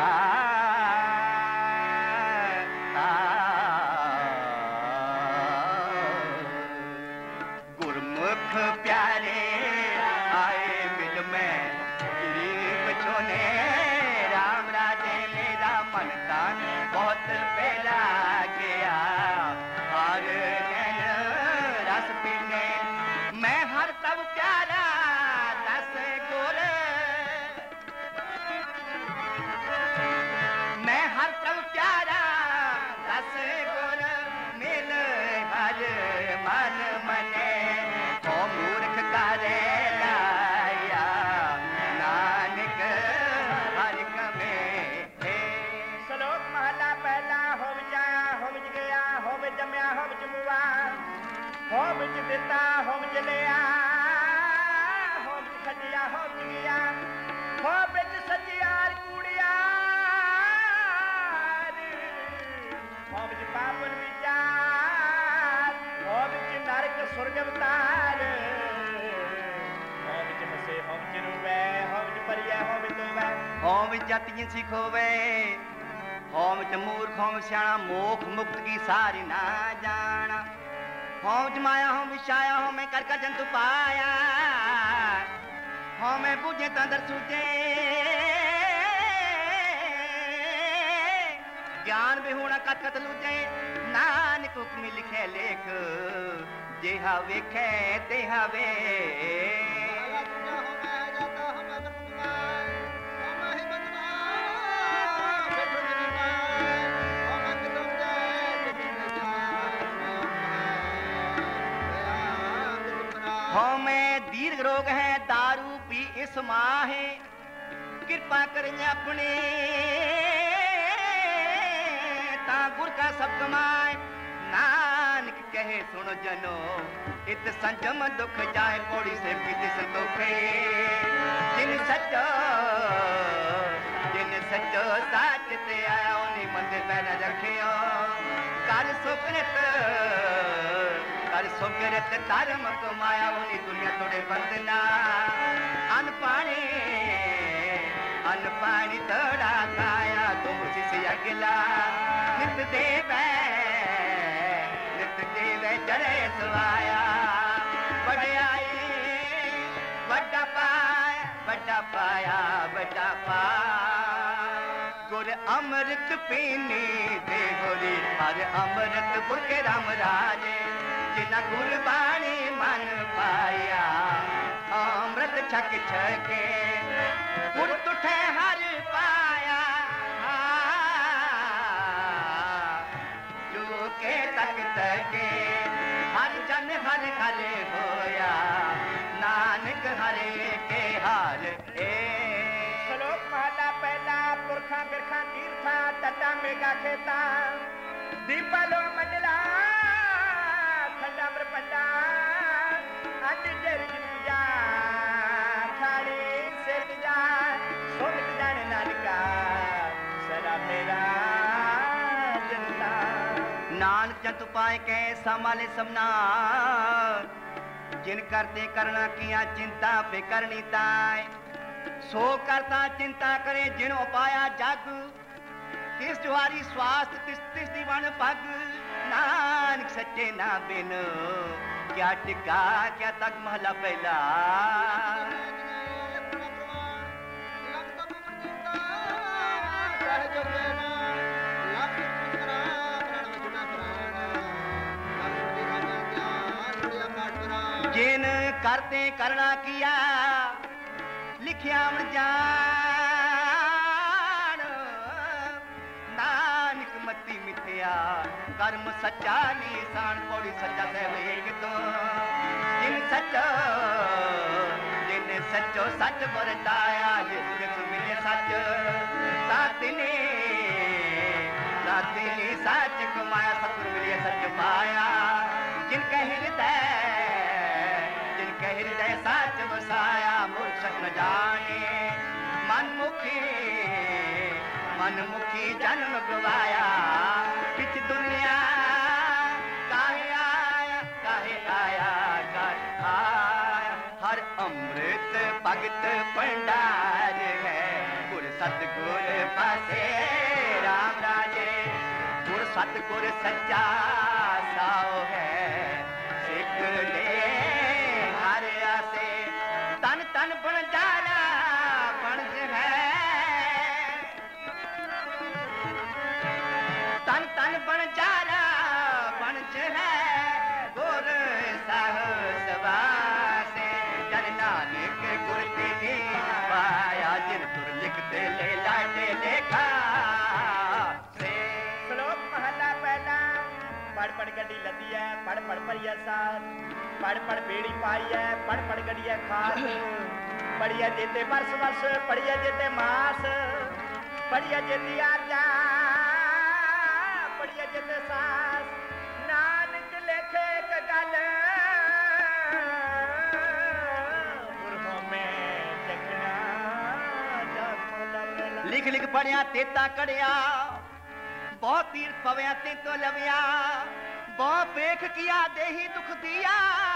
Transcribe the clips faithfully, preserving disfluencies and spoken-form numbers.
गया गुरमुख प्यारे आए मिल में गरीब छोने राम राजे मेरा मन तान बहुत पहला गया हर दिन रस पीने मैं हर तब प्यारा दस गुर मैं हर तब प्यारा दस गुर मिल हर मन मने ओ मूर्ख करे लाया नानक हर कमे श्लोक महला पहला होम जाया होम गया होम जमया होम जमुआ होम दिता होम जलिया होम खटिया होम गया होम सजियार कुड़िया होम पापन विचार होम नरक स्वर्ग अवतार होम मसे होम रुवे होम परिया होम दुवे होम जतिय सिखोवे होम च मूर्ख होम स्याणा मोख मुक्त की सारी ना जाना होम च माया होम विषाया होम में कर कर जंतु पाया होम में बुझे तंदर सूझे ज्ञान बिहूणा कत कत लूजे नानक हुक्म लिखे लेख जेहा वेखे तेहा वे होमें दीर्घ रोग है दारू पी इस माहे कृपा करें अपने ता गुर का सब कमाए नानक कहे सुनो जनो इत संजम दुख जाए पौड़ी से पीते संतोखे जिन सचो जिन सचो साच ते आया उन्हीं मंदिर में न रखियो कर सुकृत कर सुकृत धर्म कमाया उन्हीं दुनिया तोड़े बंदना अन पानी अन पानी तोड़ा खाया तुम से अगला नित देव नित देव चढ़े सुहाया बड़े आई बड़ा पाया बड़ा पाया बड़ा पाया गुर अमृत पीनी दे गोरी हर अमृत पुरखे राम राजे जिना गुरबाणी मन पाया अमृत छक छके गुर तुठे हर पाया जो के तक तके हर जन हर हर होया नानक हरे के हार ए श्लोक महला पहला पुरखा बिरखा तीर्था तटा मेगा खेता दीपलो मंडला खंडाम्र पंडा अंड जरिज पूजा खाड़ी से जा सोमित जाने नानका सदा मेरा जनता नानक जंतु पाए के समाले समना जिन करते करना किया चिंता पे करनी ताय सो करता चिंता करे जिन उपाया जग तिस जुहारी स्वास्थ्य तिस तिस दीवान पग नानक सच्चे ना बिन क्या टिका क्या तक महला पहला जिन करते करना किया लिखिया मन जान नानक मती मिथ्या कर्म सच्चा निशान पौड़ी सच्चा सहब एक तो जिन सच्चो जिन सच्चो सच बरताया जिस मिले सच सातने सातने सच कमाया सतगुरु मिले सच पाया जिनके हृदय जिनके हृदय सच बसाया मूर्ख न जाने मनमुखी मनमुखी जन्म गवाया किच दुनिया काहे आया काहे आया काहे आया हर अमृत भगत भंडार है गुर सतगुर पासे सतगुर सच्चा साओ है सिख ले हर आसे तन तन बन जाना बन है तन तन बन जाना बन है गुर साह सवासे जन नानक गुर तेरी पाया जिन तुर लिखते ले लाटे लेखा से श्लोक महला पहला पढ़ पढ़ गड्डी लदी है पढ़ पढ़ परिया साथ पढ़ पढ़ बेड़ी पाई है पढ़ पढ़ गड्डी है खास पढ़िया जेते वर्ष वर्ष पढ़िया जेते मास पढ़िया जेती आजा पढ़िया जेते सास नानक लेखे क गल पुरखों में देखना जाखों लवेला लिख लिख पढ़िया तेता कड़िया बहुत तीर्थ पवया ते तो लविया बहुत पेख किया देही दुख दिया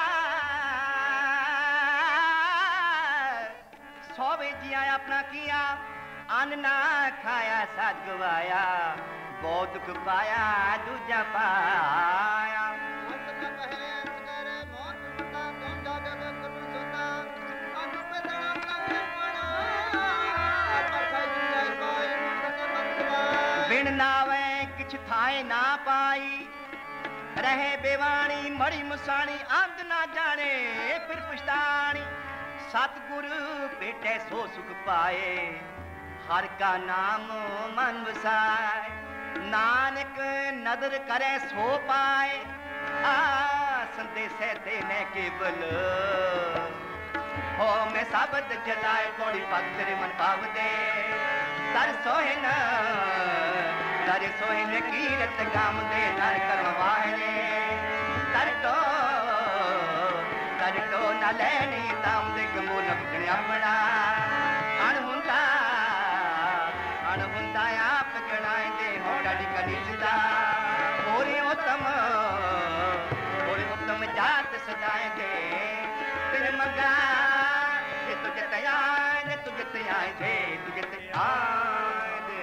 सौवे जिया अपना किया अन्न ना खाया साथ गवाया बहुत दुख पाया दूजा पाया बिन नावे किछ थाए ना पाई रहे बेवाणी मड़ी मुसाणी अंत ना जाने फिर पछतानी सतगुरु बेटे सो सुख पाए हर का नाम मन वसाए नानक नदर करे सो पाए आ संदेशे देने केवल हो मैं साबत जलाए थोड़ी भक्त रे मन भाव दे तर सोहिन तर सोहिन कीरत गाम दे नर कर्म वाहने तर तो तर तो न लेनी दाम दे गमो न पकड़े अपना अणहुंदा अणहुंदा आप गणाए दे हो डाडी कनिष्ठता ओरे उत्तम ओरे उत्तम जात सजाए दे तेरे मगा ये तुझे तयाए दे तुझे तयाए दे तुझे तयाए दे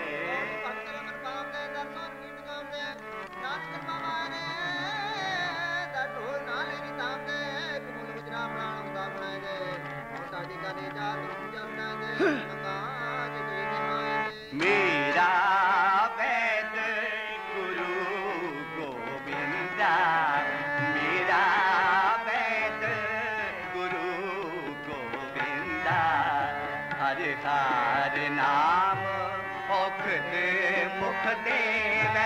मेरा वैद गुरु गोविंदा मेरा वैद गुरु गोविंदा हर हर नाम औखद मुख देवै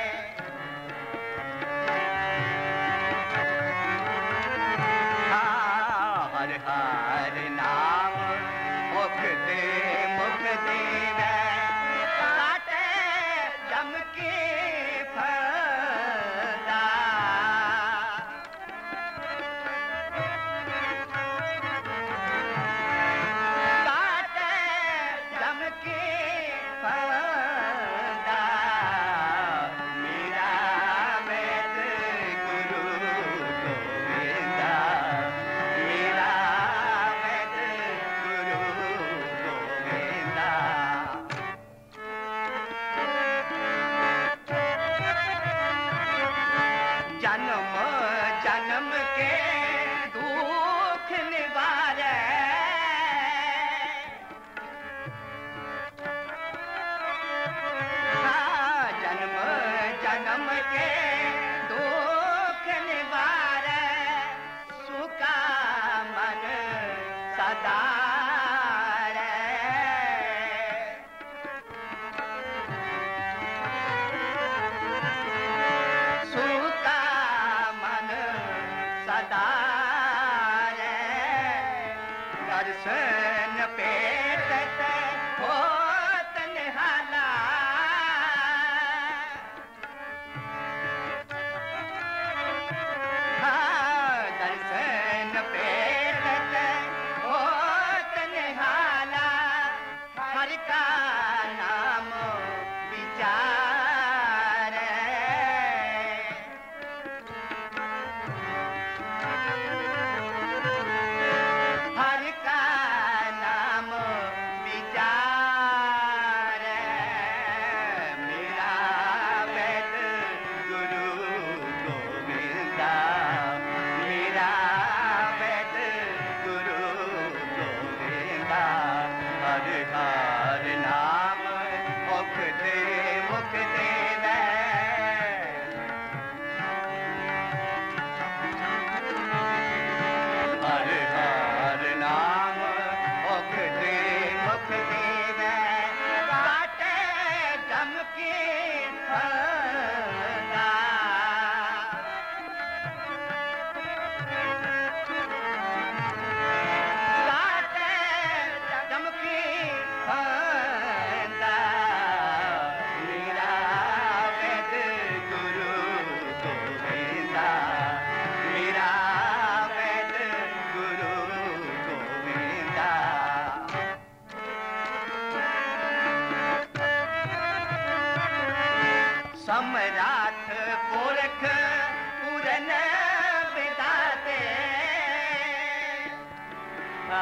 हर हर नाम मुख दे मुख देवै काटे जम के फंदा काटे जम के फंदा सम्राट पुरख पूरन बिदाते आ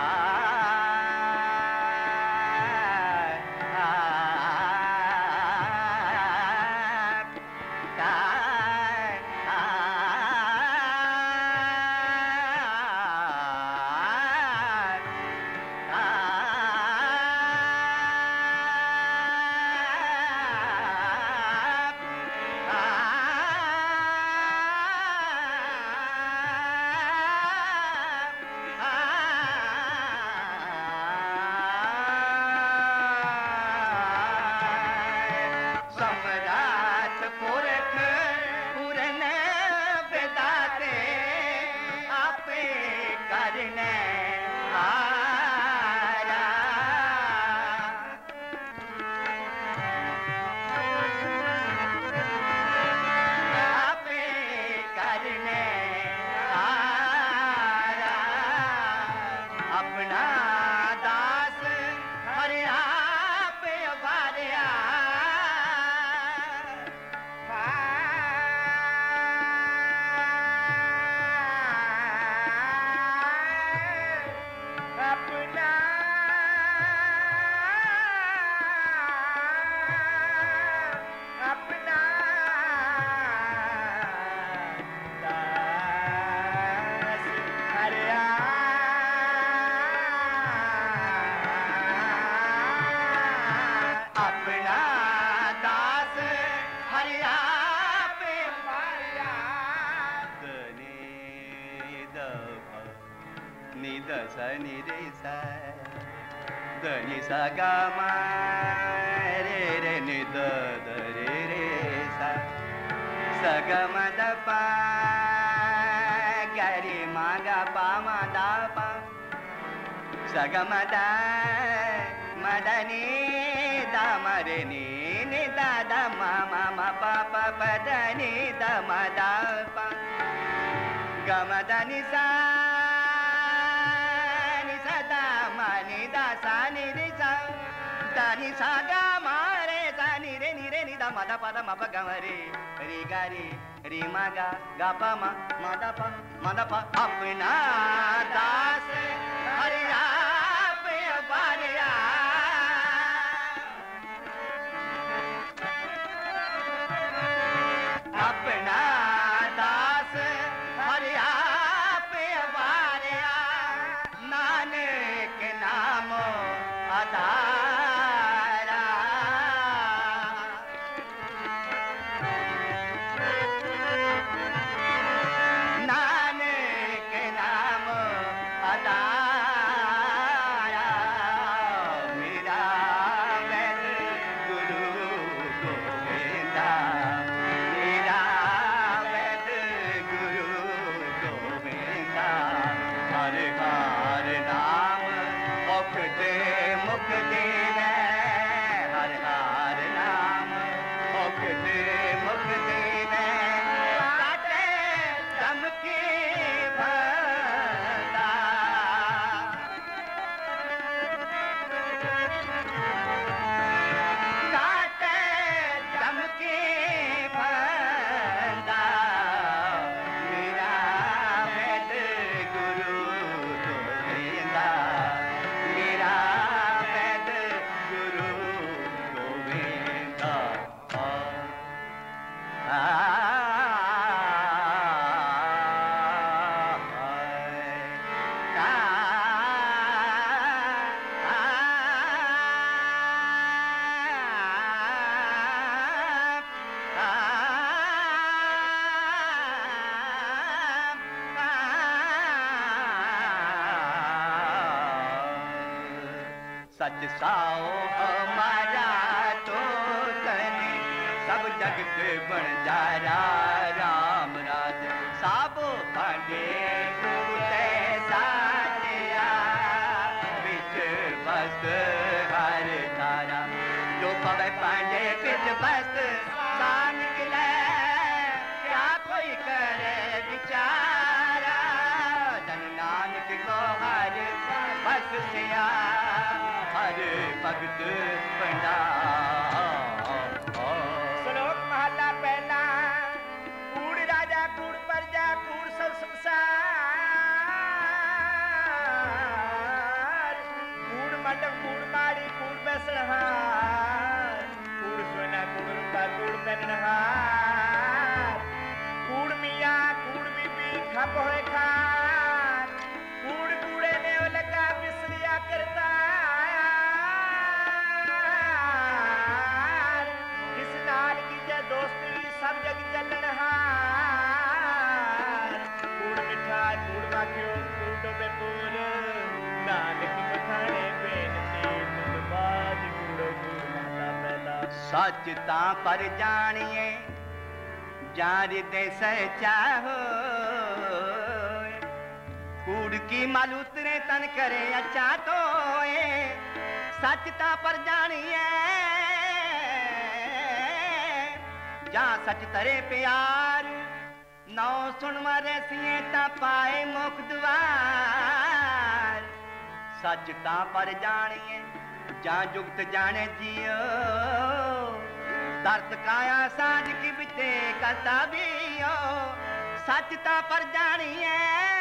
सगमद मदनी दमरनी निदा दम मम पप पदनी दमद गमद निसा निसदा मनि दसा निरिसा दनि सा ग मारे सा निरे निरे निदा मद पद मप गमरे रि गरि रि म ग ग प म मद प मद प अपना दास हरिया पे बारिया अपना दास हरिया पे बारिया नानक नाम आधारा नानक नाम आधारा सच साओ हमारा तो तने सब जगत बन जारा राम राज साबो पांडे कुते साथिया बिच बस हर तारा जो पवे पांडे बिच बस सा निकले क्या कोई करे बिचारा धन नानक को हर बस सिया हर भगत बना। श्लोक सच तां पर जानिए जार दे सचा हो कूड़ की माल उतरे तन करे अच्छा तो सच तां पर जानिए जा सच तरे प्यार नौ सुन मारे सिए ता पाए मुख द्वार सच तां पर जानिए जा जुगत जाने जियो दर्द काया साज की बिते करता भी हो सच तां पर जानिए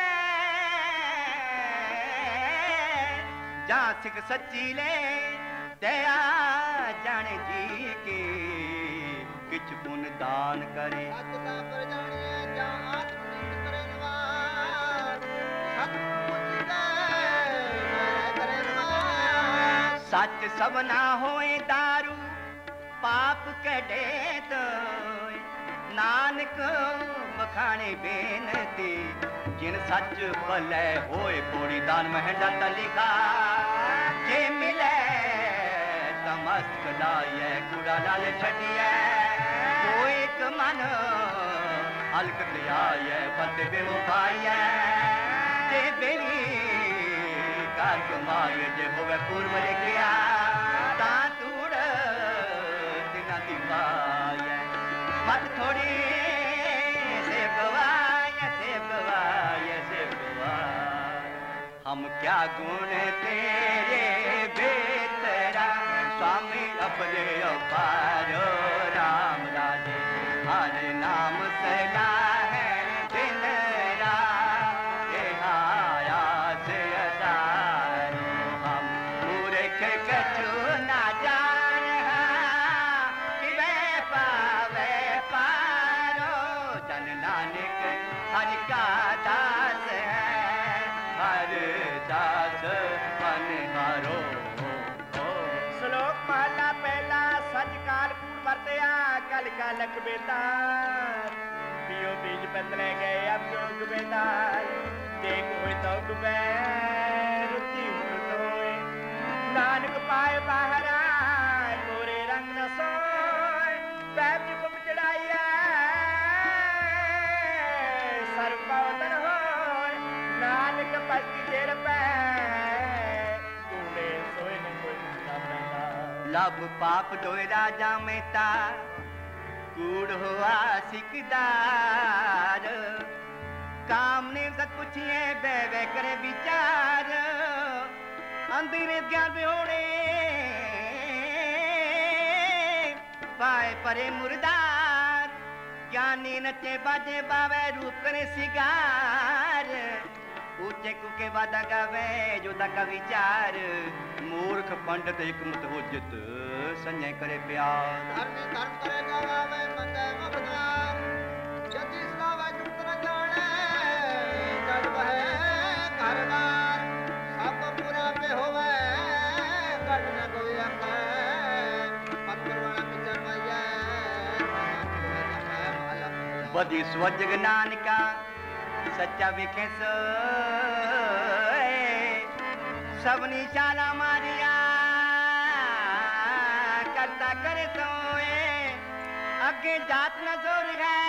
जा सिख सच्ची ले दया जाने जी के किछ पुन दान करे सच तां पर जानिए जा आत्मनीत करे नवार सत मुझ करे नवार सच सब ना होए दारू पाप कढे तो नानक बखाने बेनती जिन सच भले होए कोड़ी दान महंडा तलिका जे मिले तमस्त लाए कूड़ा लाल छटिए कोई एक मन हल्क दियाए बंदे बेवफाए जे बेली कार कमाए जे होवे पूर्व लिखिया ता तूड़ दिना दिवाए मत थोड़ी से गवाए से गवाए से गवाए हम क्या गुण तेरे बेतरा स्वामी अपने अपारो राम राजे हर नाम सला है दिन रात आया से अदारो हम मूर्ख कछु ना जान कि वे पावे पारो जन नानक हर का दास है हर दास मनहारो श्लोक महला पहला सच काल कूड़ वरतया कल का लख बेतार पियो बीज बदले गए अब जोग बेतार देख होए तो डुबे रुचि हो तोए नानक पाए बाहर आए गोरे रंग न सोए पैप जुकुम चढ़ाइया सर पावतन होए नानक पस्ती जेर पे कूड़े सोए न कोई लब पाप दोए राजा मेहता कूड़ हुआ सिकदार काम ने सत पुछिए बेवे करे विचार अंधेरे ज्ञान होने पाए परे मुर्दार ज्ञानी नचे बाजे बावे रूप करे सिगार ऊंचे कुके वादा गावे जोदा का विचार मूर्ख पंडित एक मत हो जित संजय करे प्यार धर्मी धर्म करे गावे मंगे मबदार जति स्लावा जुट न जाने जग बहे घरदार सब पूरा पे होवे कट न कोई अखे पत्थर वाला पिचर मैया बदी स्वजग नानका सच्चा विखे सो सबनी चाला मारिया करता करे सोए अगे जात न जोर है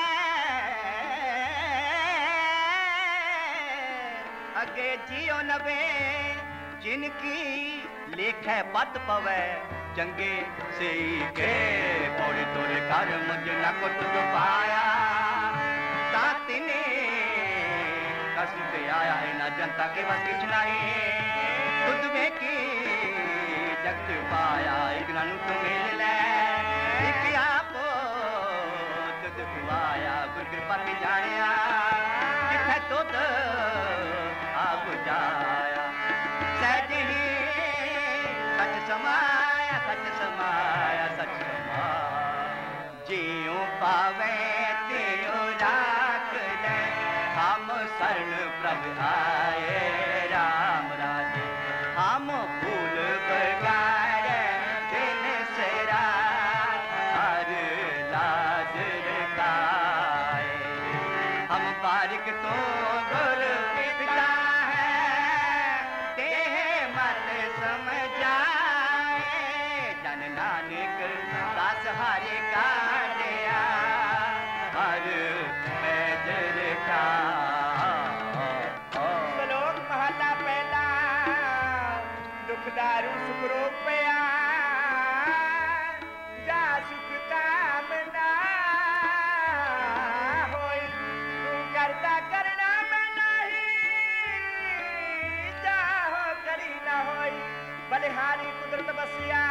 अगे जियो नबे जिनकी लेख है पत पवे चंगे से के पौड़ी तोरे कर मुझ न को तुझ पाया तातिने कष्ट पे आया है ना जनता के बस किछ नहीं खुद में की जगत पाया एक ननु तो मिल ले एक आपो तुझ खुआया गुर कृपा की जानिया जिथे तुद आप जाया सहज ही सच समाया सच समाया सच समाया जियो पावे त्यो राख ले हम शरण प्रभु आए राम राजे हम फूल बगार दिन से रात हर लाज गाए हम बारिक तो गुर पिता है देह मत समझाए जन नानक दास हरे कांडिया हर मेजर का। श्लोक महला पहला दुख दारू सुख रोग पया जा सुख कामना होई तू करता करना में नहीं जा हो करी ना होई बलिहारी कुदरत बसिया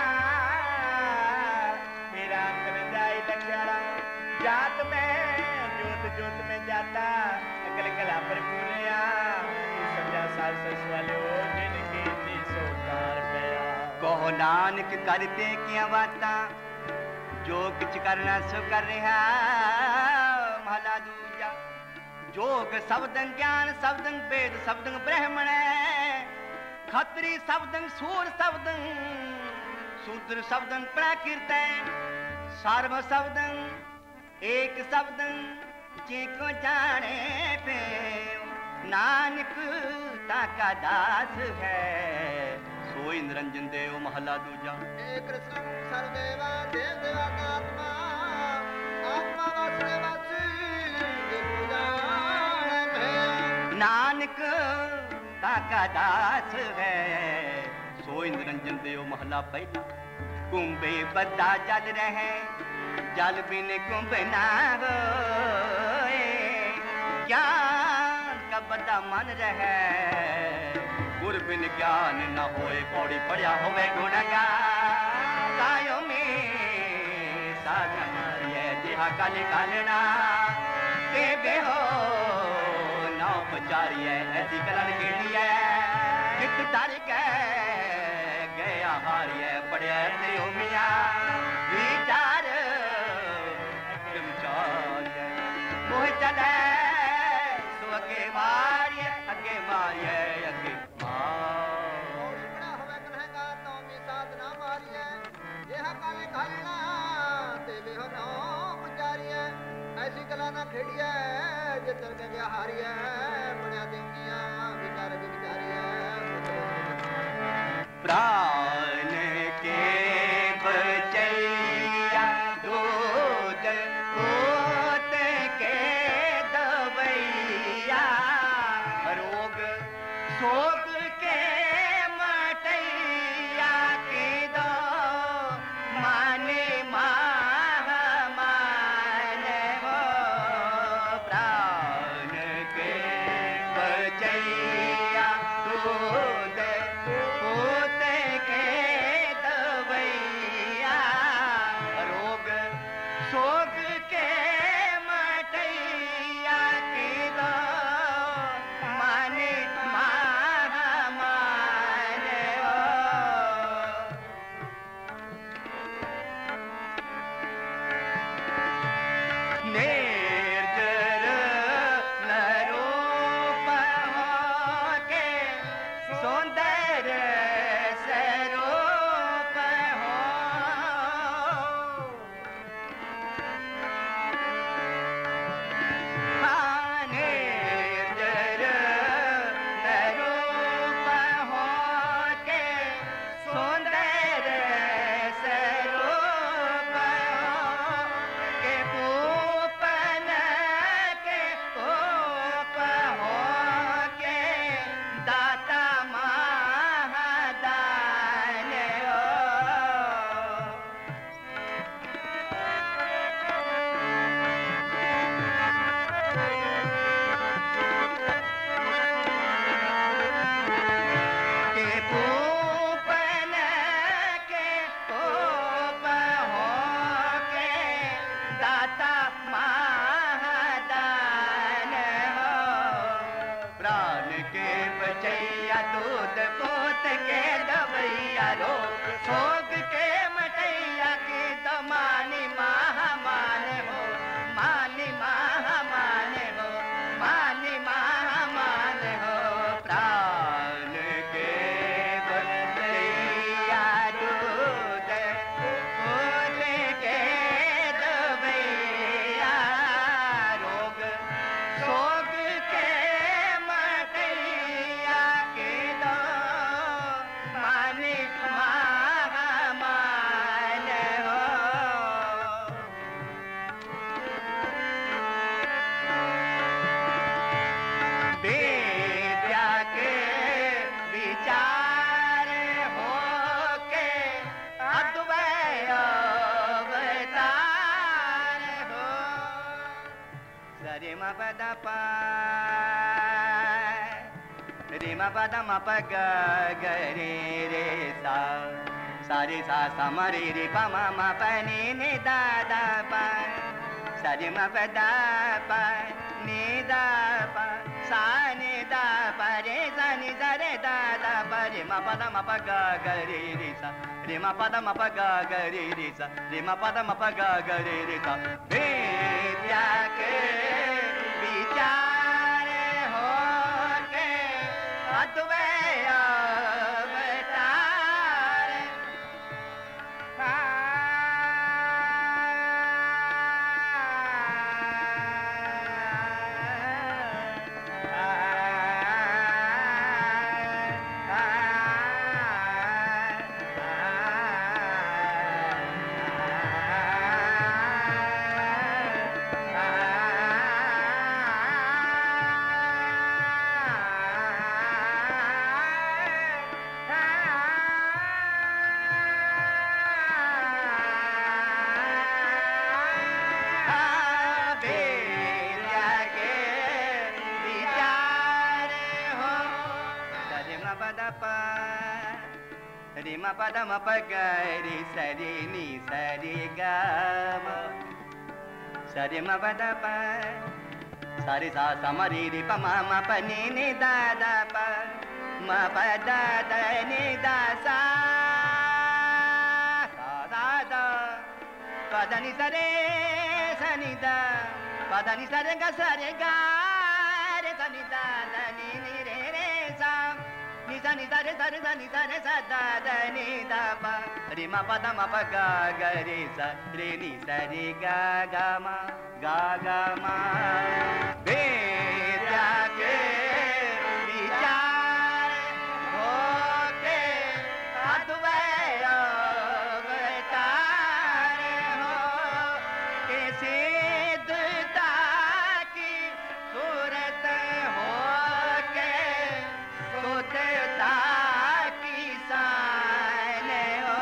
मेरा अंत में जाई लखियारा जात में जोत जोत में जाता अकल कला पर भूलिया समझा साल सस वाले हो जिनके ती सोकार पया। कहो नानक करते किया बाता जो किछ करना सो कर रहा महला दूजा। जोग शब्दं ज्ञान शब्दं वेद शब्दं ब्राह्मण खत्री शब्दं सूर शब्दं शूद्र शब्दं प्राकृत सर्व शब्दं एक शब्दं जेको जाने पे नानक ताका दास है सोई निरंजन देव महला दूजा। हे कृष्ण सर्वदेवा देव देवात्मा आत्मा वासुदेवासी देखो जान है। नानक ताका दास है सोई निरंजन देव महला पहला। कुंभे बद्दा जल रहे जल बिन कुंभ ना होए ज्ञान का बद्दा मन रहे गुर बिन ज्ञान न होए पौड़ी पड़िया होवे गुणगान कायो में साधन मारिए जिहा काले कालना के बेहो नौ पचारिए ऐसी कलन के लिए कित तार के गया हारिए पड़िया ते मिया विचार मोह चले सो अगे मारिए अगे मारिए अगे और सुना हमें कन्हेगा तो मी साधना मारिए यह काले खालना तेले हो नो पुजारिए ऐसी कला ना खेड़िए जे चल के गया हारिए बड़ा देवनिया विचार भी विचारिए प्राण के बचैया दूध पूत के दवैया रोग शोक के मटैया के दो माने माह माने हो प्राण के बचैया ma pa da pa re ma pa da ma pa ga ga re re sa sa re sa sa ma re re pa ma ma pa ni ni da da pa sa re ma pa da pa ni da pa sa ni da pa re sa ni da re da da pa re ma pa da ma pa ga ga re re sa re ma pa da ma pa ga ga re re sa re ma pa da ma pa ga ga re re sa विद्या के विचार हो के अद्वैत अवतार रे ma pa da ma pa ga re sa re ni sa re ga ma sa re ma pa da pa sa re sa sa ma re re pa ma ma pa ni ni da da pa ma pa da da ni da sa sa da da pa da ni sa re sa ni da pa da ni sa re ga sa re ga re sa ni da da ni ni re re sa ni sa ni sa re sa re sa ni sa re sa da da ni da pa re ma pa da ma pa ga ga re sa re ni sa re ga ga ma ga ga ma विद्या के विचार हो के अद्वैत अवतार हो के सिद्धता की सूरत हो के शुद्धता की शान हो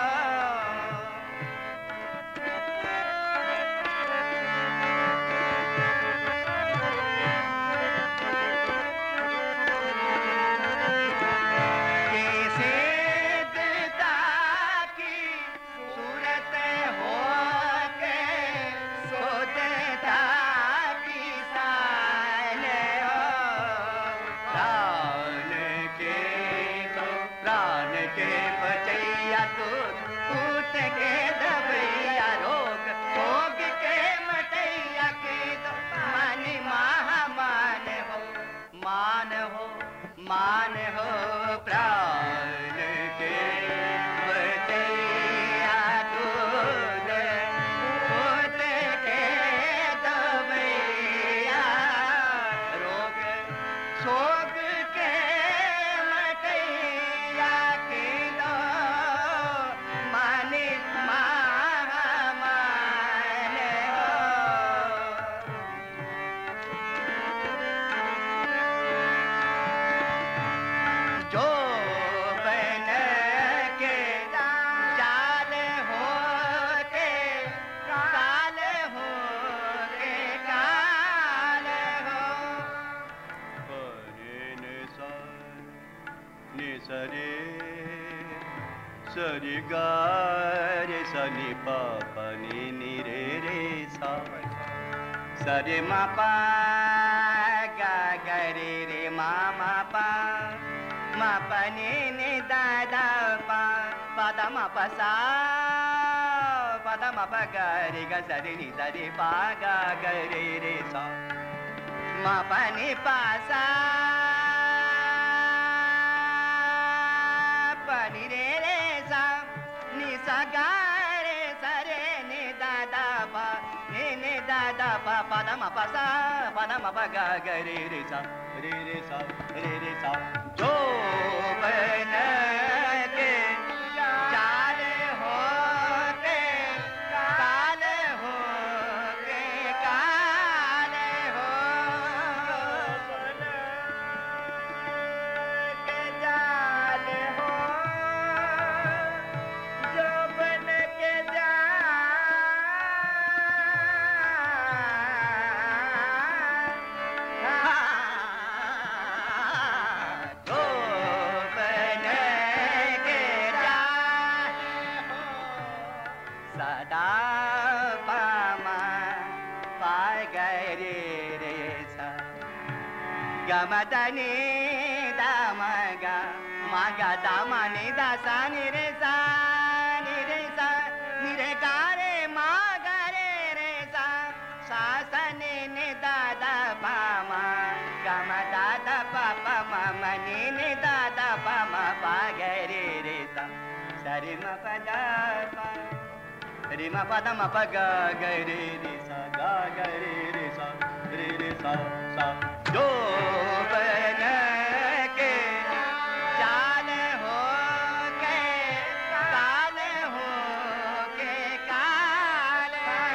के सिद्धता की सूरत हो के शुद्धता की शान हो प्राण के तो प्राण के बचैया तो भूत के दबैया रोग भोग के मटैया के तो मान महामान हो मान हो मान हो प्राण के बचैया दूध भूत के दबैया रोग शोक के मटैया के दो माने महामान हो जो बन के जाल हो के काल हो के काल हो परे ने सा ने सरे सरि गा रे सा नि पा पा नि नि रे रे सा सरे मा पा गा गा रे रे मा मा पा मा पा नि नि दा दा पा पा दा मा पा सा पा दा मा पा गा रे गा सा रे नि सा रे पा गा गा रे रे सा मा पा नि पा सा पा नि रे रे सा नि सा गा रे सा रे नि दा दा पा नि नि दा दा पा पा दा मा पा सा पा दा मा पा गा गा रे रे सा रे रे सा रे रे सा जो बन के जाल हो के काल हो के काल हो के जाल हो जो बन के जाल सदा पामा पाय गए रे रे सा गमदनी दामगा मागा दामानी दासा नि रे सा नि रे सा नि रे गा रे मागा रे रे सा सा नि नि दादा पामा गम दादा पापा मामा नि नि दादा पामा पा गए रे रे सा सरि म पदा पा रे म पदा म प ग ग रे रे सा गा ग रे रे सा रे रे सा सा जो बन के चाल हो के काल हो के काल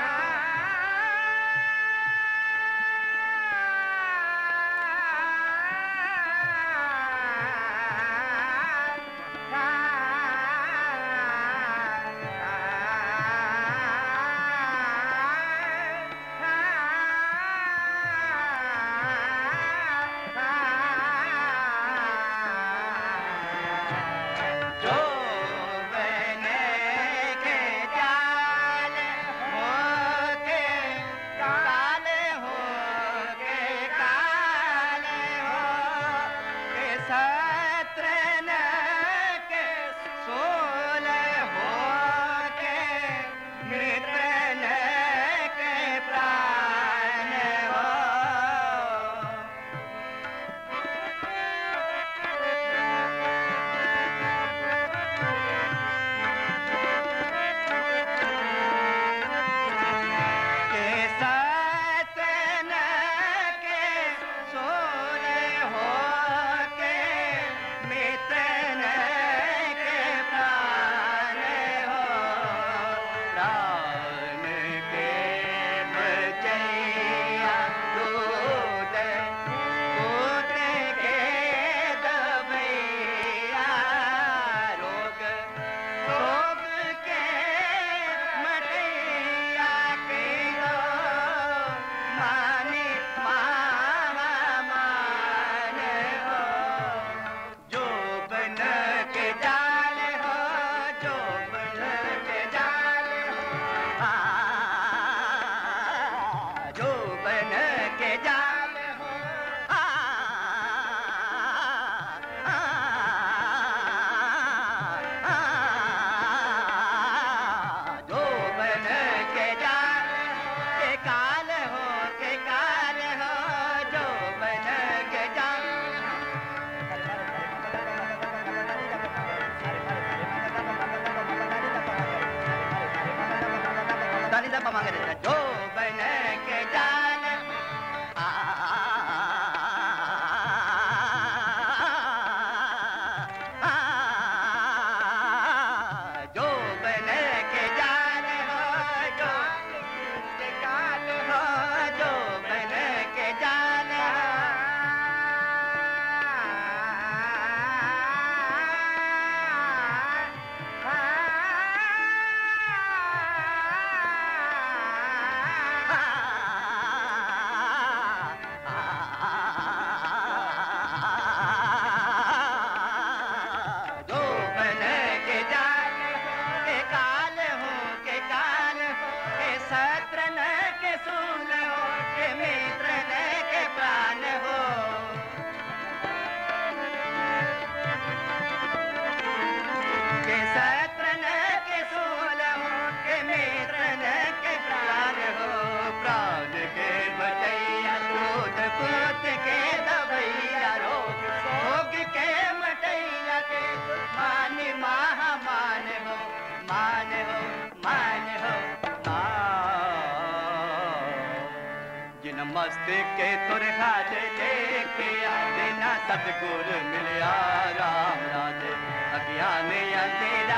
मस्त के तुर खाज लेके आते ना सतगुर मिलिया राम राज अज्ञान अंधेरा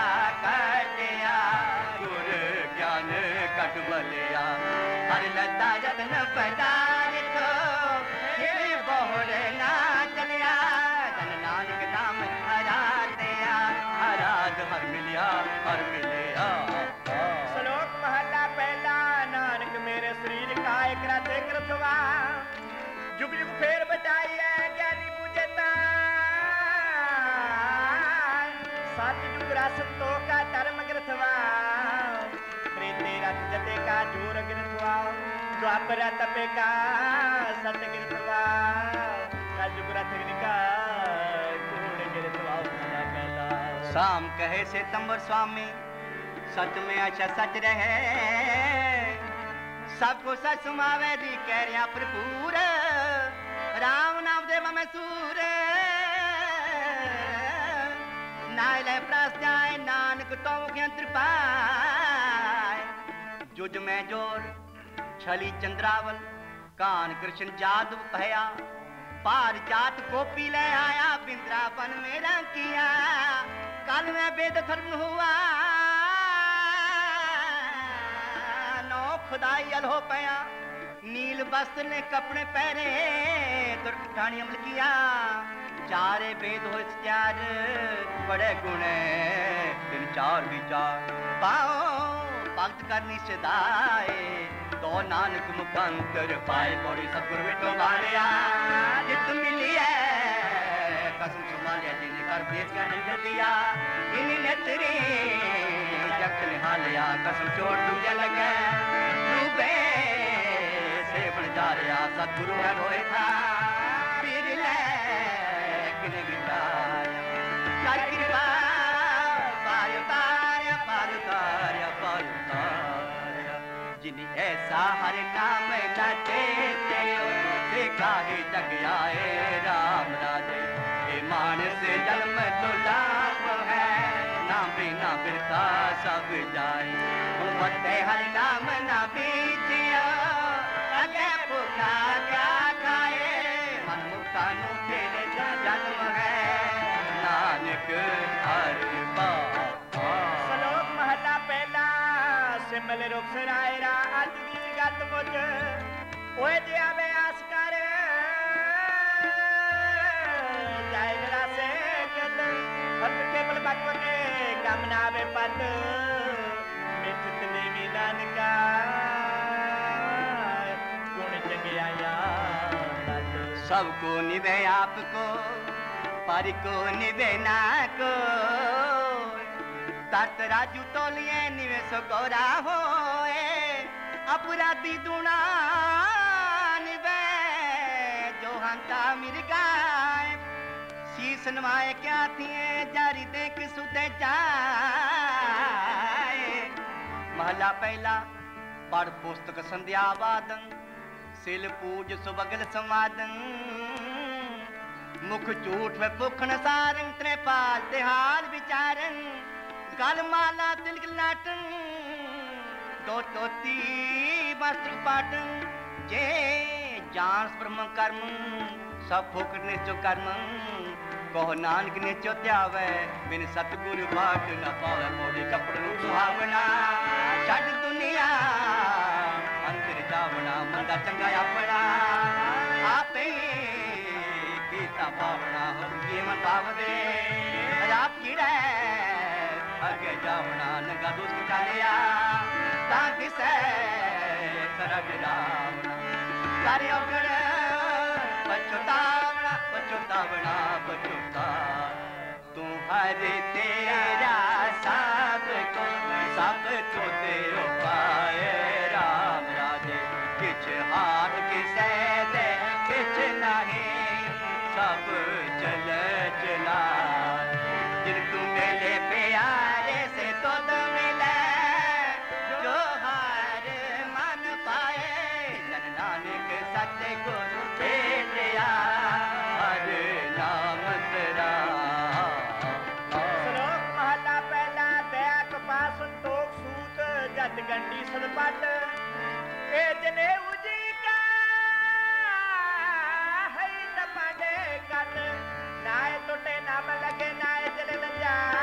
कटिया गुर ज्ञान कट बलिया हर लता जतन पदार तो बहुर ना चलिया धन नानक नाम हरातिया हराज हर मिलिया हर मिलिया। श्लोक महला पहला नानक मेरे शरीर का एक रात कृतवा जुग जुग फेर बचाइए ज्ञानी पूजता सात जुग रासतो का धर्म ग्रथवा काले रथ जते का जोर गिरथवा द्वापर तपे का सत गिरथवा कलयुग रथ गिरका जोर गिरथवा महला पहला। शाम कहे से तंबर स्वामी सच में अच्छा सच रहे सबको सच सुमावे दी कह रहा भरपूर राम नाम दे में सूर नाले प्रस जाए नानक तो यंत्र पाए जुज में जोर छली चंद्रावल कान कृष्ण जादू भया पार जात कोपी ले आया बिंद्रावन में रंग किया कल में वेद धर्म हुआ नौ खुदाई अलहो पया नील वस्त्र ने कपड़े पहने दुर्घटानी अमल किया चारे वेद हो चार बड़े गुणे दिन चार विचार पाओ भक्त करनी सदाए तो नानक मुखंतर पाए बड़ी सतगुरु बेटो मारिया जित मिली है कसम संभालिया जिन्हें कर देश का नहीं दिया इन्हीं ने तेरी जगत ने हालिया कसम चोट तुझे लगे डूबे से बन जा रहा सतगुरु है रोए था फिर ले किने गिटाया कर कृपा पार उतार पार उतार पार उतार जिन्हें ऐसा हर नाम न देते से काहे जग आए राम राजे ये मानस जन्म तो लाभ है ना बिना बिरता सब जाए उम्मत हर नाम ना बीतिया अगे भूखा क्या खाए मन मुक्ता नु तेरे जन्म है नानक हर बात। श्लोक महला पहला सिमल रुख सरायरा अज दी गत मुझ ओए दिया में आस कर जाए जरा से कद हर केवल भगवते कम नावे पद मिठत देवी नानका गुण जगे आया सबको निभे आपको पर को निभे ना को तत राजू तोलिए निवेश गौरा होए अपराधी दुना निवे जो हंता मिर्गाए शीस नवाए क्या थिए जारी देख सुते जाए महला पहला पढ़ पुस्तक संध्या वादन सिल पूज सुबगल संवादन मुख झूठ में पुखन सारंग त्रेपाल तिहार विचारन गल माला तिलक लाटन दो तोती वस्त्र पाटन जे जान ब्रह्म कर्म सब फुकट निश्चो कर्म कहो नानक निश्चो त्यावे बिन सतगुरु बाट न पावे मोड़ी कपड़न सुहावना छड़ दुनिया अंतर जावना मंदा चंगा अपना आपे कीता भावना हम जीवन पाव दे आप कीड़े अगे जावना नंगा दोस्त चालिया ताकि से सरग रावना कार्य कर पछतावना पछतावना पछता तुम्हारे तेरा सब को सब तो तेरो पाए राम राजे किछ हाथ किसे दे किछ नहीं सब चल चला जिन तू मेले प्यारे से तो मिले जो हार मन पाए जन नानक सत्य गुरु भेटिया हर नाम तेरा। श्लोक महला पहला दया कपा संतोष सूत जत गंडी सदपट ए जने उजी का है तपड़े कट नाय टोटे नाम लगे नाय जले न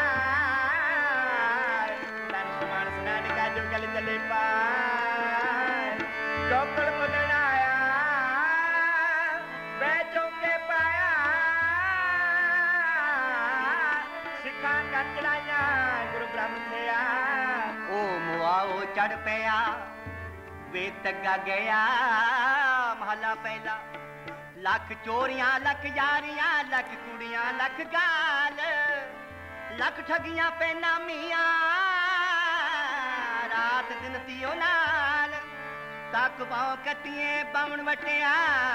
जाए तन समान स्नान का जो गल चले पाए डॉक्टर मगनाया बैठों के पाया सिखा कर चलाया गुरु ब्रह्म से आ ओ मुआओ चढ़ पया वे तगा गया महला पहला लख चोरियां लख यारियां लख कुड़ियां लख गाल लख ठगियां पे नामियां ਰਾਤ ਦਿਨ ਤੀਓ ਨਾਲ ਤੱਕ ਪਾਉ ਕੱਟੀਏ ਬਾਵਣ ਵਟਿਆ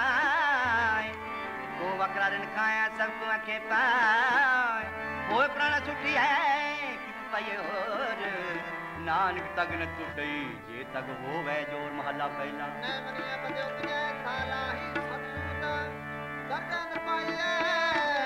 ਉਹ ਵਕਰਾ ਦਿਨ ਖਾਇਆ ਸਭ ਕੋ ਆਖੇ ਪਾਏ ਹੋਏ ਪ੍ਰਾਣਾ ਛੁੱਟੀ ਹੈ ਕਿ ਪਏ ਹੋਰ ਨਾਨਕ ਤਗਨ ਟੁੱਟਈ ਜੇ ਤਗ ਹੋਵੇ ਜੋਰ ਮਹੱਲਾ ਪਹਿਲਾ ਨੈ ਮਨੀਆ ਬਦਿਓ ਕਿਨੇ ਸਾਲਾ ਹੀ ਸਤਸੂਤ ਦਰਗਨ ਪਾਈਏ